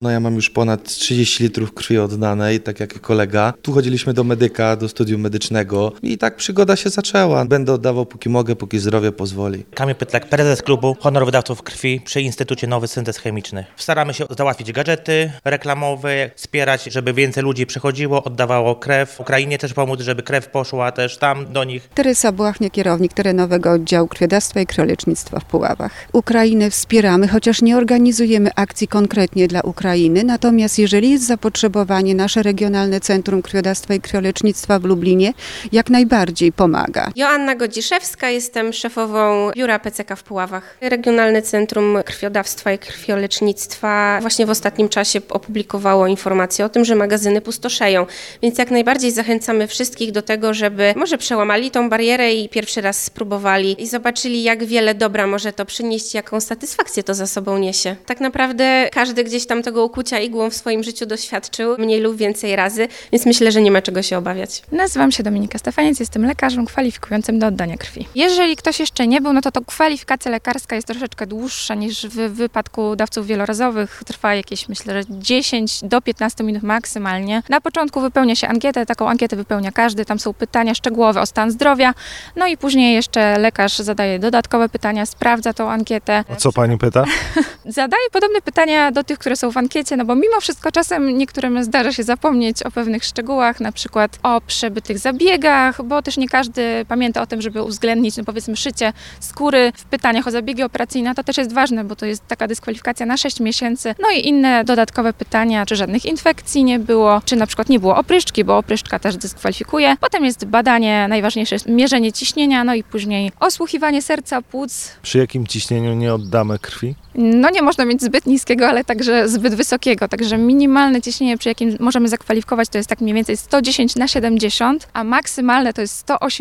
No ja mam już ponad 30 litrów krwi oddanej, tak jak kolega. Tu chodziliśmy do medyka, do studium medycznego i tak przygoda się zaczęła. Będę oddawał póki mogę, póki zdrowie pozwoli. Kamil Pytlak, prezes klubu honorowych dawców krwi przy Instytucie Nowy Syntez Chemiczny. Staramy się załatwić gadżety reklamowe, wspierać, żeby więcej ludzi przychodziło, oddawało krew. Ukrainie też pomóc, żeby krew poszła też tam do nich. Teresa Błachnia, kierownik terenowego oddziału krwiodawstwa i krwiolecznictwa w Puławach. Ukrainę wspieramy, chociaż nie organizujemy akcji konkretnie dla Ukrainy. Natomiast jeżeli jest zapotrzebowanie, nasze regionalne Centrum Krwiodawstwa i Krwiolecznictwa w Lublinie jak najbardziej pomaga. Joanna Godziszewska, jestem szefową biura PCK w Puławach. Regionalne Centrum Krwiodawstwa i Krwiolecznictwa właśnie w ostatnim czasie opublikowało informację o tym, że magazyny pustoszeją, więc jak najbardziej zachęcamy wszystkich do tego, żeby może przełamali tą barierę i pierwszy raz spróbowali i zobaczyli, jak wiele dobra może to przynieść, jaką satysfakcję to za sobą niesie. Tak naprawdę każdy gdzieś tam tego ukucia igłą w swoim życiu doświadczył mniej lub więcej razy, więc myślę, że nie ma czego się obawiać. Nazywam się Dominika Stefaniec, jestem lekarzem kwalifikującym do oddania krwi. Jeżeli ktoś jeszcze nie był, no to kwalifikacja lekarska jest troszeczkę dłuższa niż w wypadku dawców wielorazowych. Trwa jakieś, myślę, że 10 do 15 minut maksymalnie. Na początku wypełnia się ankietę, taką ankietę wypełnia każdy, tam są pytania szczegółowe o stan zdrowia, no i później jeszcze lekarz zadaje dodatkowe pytania, sprawdza tą ankietę. O co pani pyta? Zadaje podobne pytania do tych, które są w ankiecie, no bo mimo wszystko czasem niektórym zdarza się zapomnieć o pewnych szczegółach, na przykład o przebytych zabiegach, bo też nie każdy pamięta o tym, żeby uwzględnić, no powiedzmy, szycie skóry w pytaniach o zabiegi operacyjne. To też jest ważne, bo to jest taka dyskwalifikacja na 6 miesięcy. No i inne dodatkowe pytania, czy żadnych infekcji nie było, czy na przykład nie było opryszczki, bo opryszczka też dyskwalifikuje. Potem jest badanie, najważniejsze jest mierzenie ciśnienia, no i później osłuchiwanie serca, płuc. Przy jakim ciśnieniu nie oddamy krwi? No nie można mieć zbyt niskiego, ale także zbyt wysokiego, także minimalne ciśnienie, przy jakim możemy zakwalifikować, to jest tak mniej więcej 110/70, a maksymalne to jest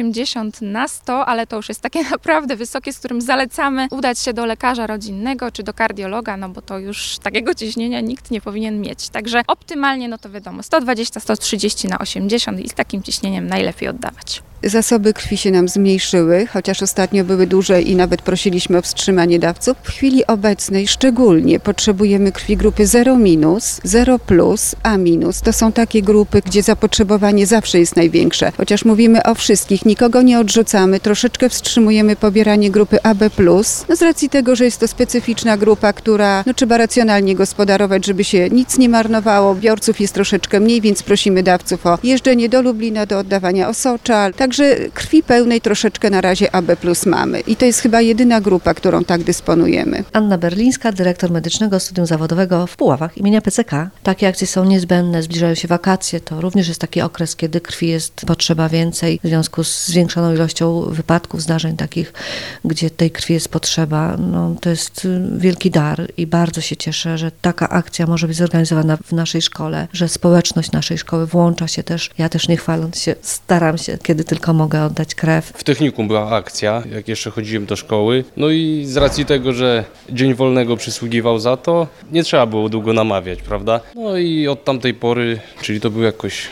180/100, ale to już jest takie naprawdę wysokie, z którym zalecamy udać się do lekarza rodzinnego czy do kardiologa, no bo to już takiego ciśnienia nikt nie powinien mieć. Także optymalnie, no to wiadomo, 120/130/80 i z takim ciśnieniem najlepiej oddawać. Zasoby krwi się nam zmniejszyły, chociaż ostatnio były duże i nawet prosiliśmy o wstrzymanie dawców. W chwili obecnej szczególnie potrzebujemy krwi grupy 0-, 0+, A-. To są takie grupy, gdzie zapotrzebowanie zawsze jest największe. Chociaż mówimy o wszystkich, nikogo nie odrzucamy, troszeczkę wstrzymujemy pobieranie grupy AB+. No z racji tego, że jest to specyficzna grupa, która trzeba racjonalnie gospodarować, żeby się nic nie marnowało. Biorców jest troszeczkę mniej, więc prosimy dawców o jeżdżenie do Lublina, do oddawania osocza. Także krwi pełnej troszeczkę na razie AB+ mamy. I to jest chyba jedyna grupa, którą tak dysponujemy. Anna Berlińska, dyrektor medycznego studium zawodowego w Puławach imienia PCK. Takie akcje są niezbędne, zbliżają się wakacje. To również jest taki okres, kiedy krwi jest potrzeba więcej w związku z zwiększoną ilością wypadków, zdarzeń takich, gdzie tej krwi jest potrzeba. No, to jest wielki dar i bardzo się cieszę, że taka akcja może być zorganizowana w naszej szkole, że społeczność naszej szkoły włącza się też. Ja też nie chwaląc się, staram się, kiedy tylko mogę oddać krew. W technikum była akcja, jak jeszcze chodziłem do szkoły. No i z racji tego, że dzień wolnego przysługiwał za to, nie trzeba było długo namawiać, prawda? No i od tamtej pory, czyli to był jakoś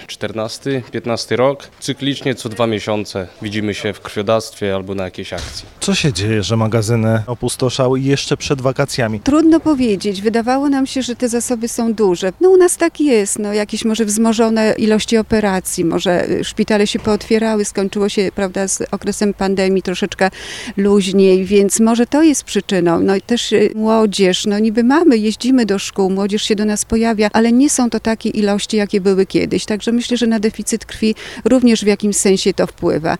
14-15 rok, cyklicznie co 2 miesiące widzimy się w krwiodawstwie albo na jakiejś akcji. Co się dzieje, że magazyny opustoszały jeszcze przed wakacjami? Trudno powiedzieć. Wydawało nam się, że te zasoby są duże. No u nas tak jest. No jakieś może wzmożone ilości operacji, może szpitale się pootwierały, skończyło się, prawda, z okresem pandemii troszeczkę luźniej, więc może to jest przyczyną. No i też młodzież, no niby jeździmy do szkół, młodzież się do nas pojawia, ale nie są to takie ilości, jakie były kiedyś. Także myślę, że na deficyt krwi również w jakimś sensie to wpływa.